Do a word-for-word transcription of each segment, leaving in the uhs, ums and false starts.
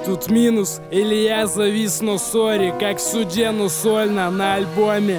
Тут минус, или я завис, но сори, как в суде, но сольно на альбоме.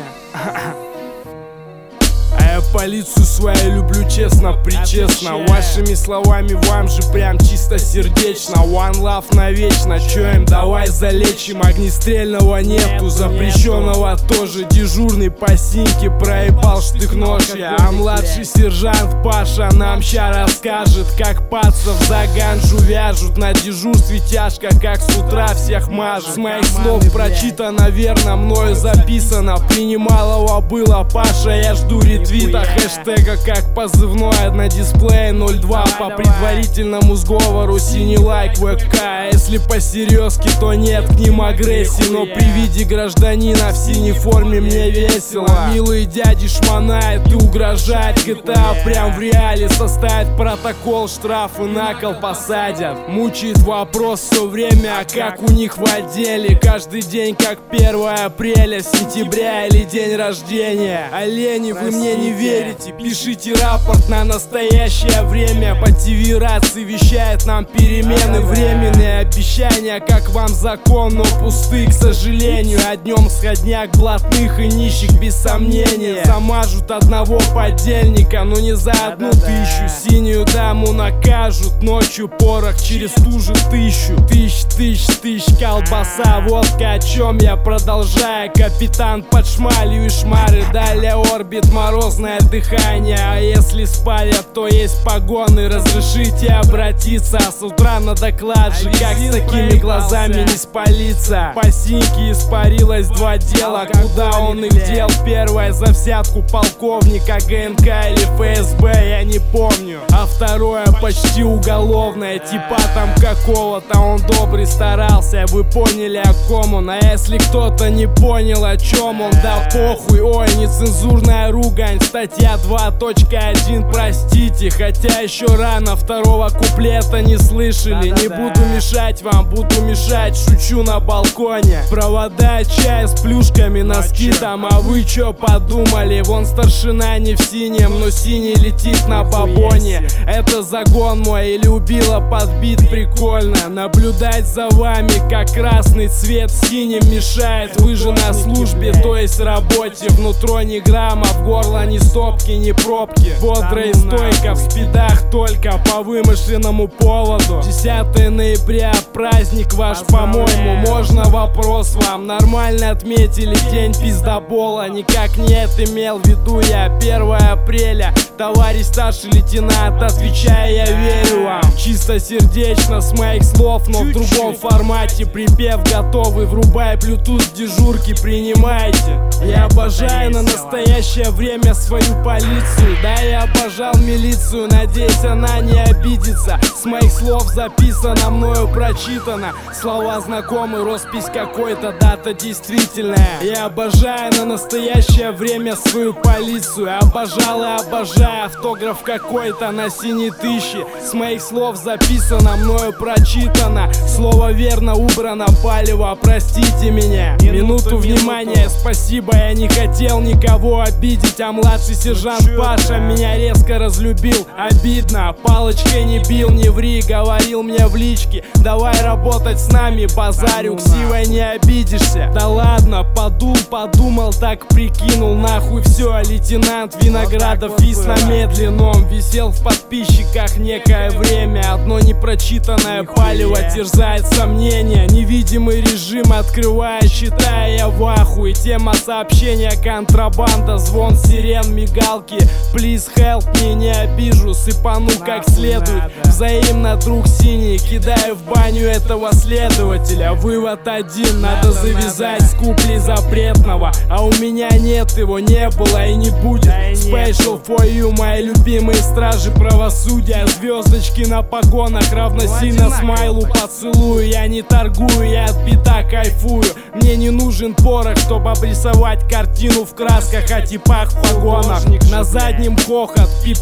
А я полицию свою люблю честно, причестно. Вашими словами вам же прям чисто сердечно. One love навечно, чё им давай залечим. Огнестрельного нету, запрещенного тоже. Дежурный по синьке проебал штык-нож я. А младший сержант Паша нам ща расскажет, как пацов за ганжу вяжут. На дежурстве тяжко, как с утра всех мажут. С моих слов прочитано верно, мною записано. Принималого было Паша, я жду ретвита. Хэштега как позывной на дисплее ноль два. По предварительному сговору синий лайк ВК. Если посерьезки, то нет к ним агрессии. Но при виде гражданина в синей форме мне весело. Милые дяди шмонает и угрожает. джи ти эй прям в реале составит протокол, штрафы на кол посадят. Мучает вопрос все время, а как у них в отделе. Каждый день как первое апреля, сентября или день рождения. Олени, вы мне не верите, пишите рапорт на настоящее время. По ТВ рации вещает нам перемены. Временные обещания, как вам закон, но пусты, к сожалению. А днем сходняк блатных и нищих без сомнения. Замажут одного подельника, но не за одну тысячу. Синюю даму накажут, ночью порох через ту же тысячу. Тысяч, тысяч, тысяч, колбаса, водка, о чем я продолжаю. Капитан под шмалью и шмары, далее орбит, морозное дыхание. А если спалят, то есть погоны. Разрешите обратиться с утра на доклад же, как с такими глазами не спалиться. По синьке испарилось два дела, куда он их дел? Первое за взятку полковника ГНК или ФСБ, я не помню. А второе почти уголовное, типа там какого-то. Он добрый старался, вы поняли о ком он. А если кто-то не понял о чем он, да похуй. Ой, нецензурная ругань, статья два точка один, простите. Хотя еще рано, второго куплета не слышали. Не буду мешать вам, буду мешать, шучу на балконе. Провода, чай с плюшками, носки там. А вы чё подумали? Вон старшина не в синем, но синий летит на бабоне. Это загон мой или убило подбит, прикольно. Наблюдать за вами, как красный цвет синим мешает. Вы же на службе, то есть работе. Внутро ни грамма, в горло ни стопки, ни пробки. Бодро и стойко, в спидах только по вымышленному поводу. десятое ноября, праздник ваш, по-моему. Можно вопрос вам? Нормально отметили день пиздобола? Никак не это имел в виду я. Первое апреля, товарищ старший лейтенант, отвечаю, я верю вам. Чисто сердечно с моих слов, но в другом формате. Припев готовый, врубай Bluetooth дежурки, принимайте. Я обожаю на настоящее время свою полицию. Да, я обожал милицию, надеюсь она не обидится. С моих слов записано, мною прочитано. Слова знакомы, роспись какой-то, дата действительная. Я обожаю на настоящее время свою полицию. Обожал и обожаю, автограф какой-то на синей тысячи. С моих слов записано, мною прочитано. Слово верно убрано, палево, простите меня. Минуту внимания, спасибо, я не хотел никого обидеть. А младший сержант Паша меня резко разлюбил. Обидно, палочкой не бил, не ври, говорил мне в личке: давай работать с нами, базарю, ксивой не обидишься. Да ладно, подул, подумал, так прикинул, нахуй все. Лейтенант Виноградов вис на медленном, висел в подписчиках некое время. Одно непрочитанное палево терзает сомнения. Невидимый режим открывая, читая, я в ахуе. Тема сообщения контрабанда, звон сирен, мигалки. Please help me, не обижу, сыпану как следует. Взаимно, друг синий, кидаю в баню этого следователя. Вывод один, надо завязать с куплей запретного. А у меня нет его, не было и не будет. Special for you, мои любимые стражи правосудия. Звездочки на погонах равносильно смайлу поцелую. Я не торгую, я от бита кайфую. Мне не нужен порох, чтобы обрисовать картину в красках о типах в погонах. На заднем хохот, пип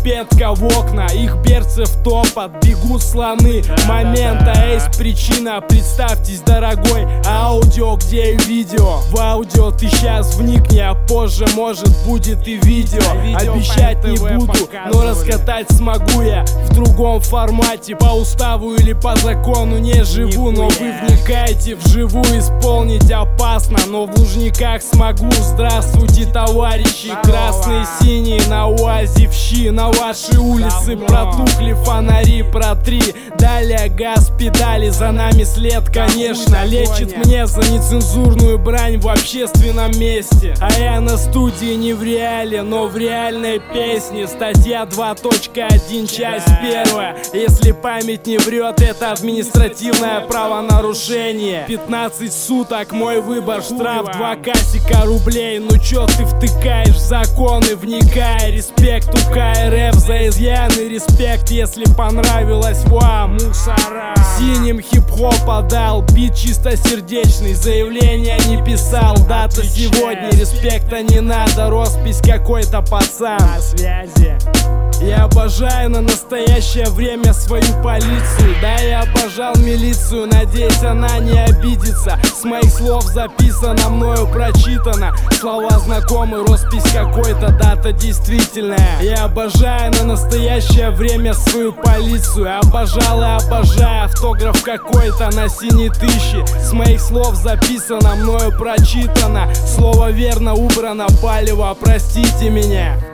пипетка в окна, их берцы в топот, бегут слоны. Момента есть причина, представьтесь, дорогой. Аудио, где и видео? В аудио ты сейчас вникни, а позже может будет и видео. Обещать не буду, но раскатать смогу я в другом формате. По уставу или по закону не живу, но вы вникайте вживую. Исполнить опасно, но в Лужниках смогу. Здравствуйте, товарищи, красные, синие на УАЗе в щи. На ваши улицы протухли фонари, протри. Далее газ, педали, за нами след, конечно. Лечит мне за нецензурную брань в общественном месте. А я на студии не в реале, но в реальной песне. Статья два точка один, часть первая. Если память не врет, это административное правонарушение. Пятнадцать суток, мой выбор, штраф два касика рублей. Ну чё ты втыкаешь в законы, вникай. Респект у КРФ за изъяны, респект, если понравилось вам. Мусора. Синим хип-хоп отдал, бит чистосердечный, заявление не писал. Дата сегодня, респекта не надо, роспись какой-то пацан. На связи. Я обожаю на настоящее время свою полицию. Да, я обожал милицию, надеюсь, она не обидится. С моих слов записано, мною прочитано. Слова знакомы, роспись какой-то, дата действительная. Я обожаю на настоящее время свою полицию. Обожал и обожаю, автограф какой-то на синей тысячи. С моих слов записано, мною прочитано. Слово верно убрано, палево, простите меня.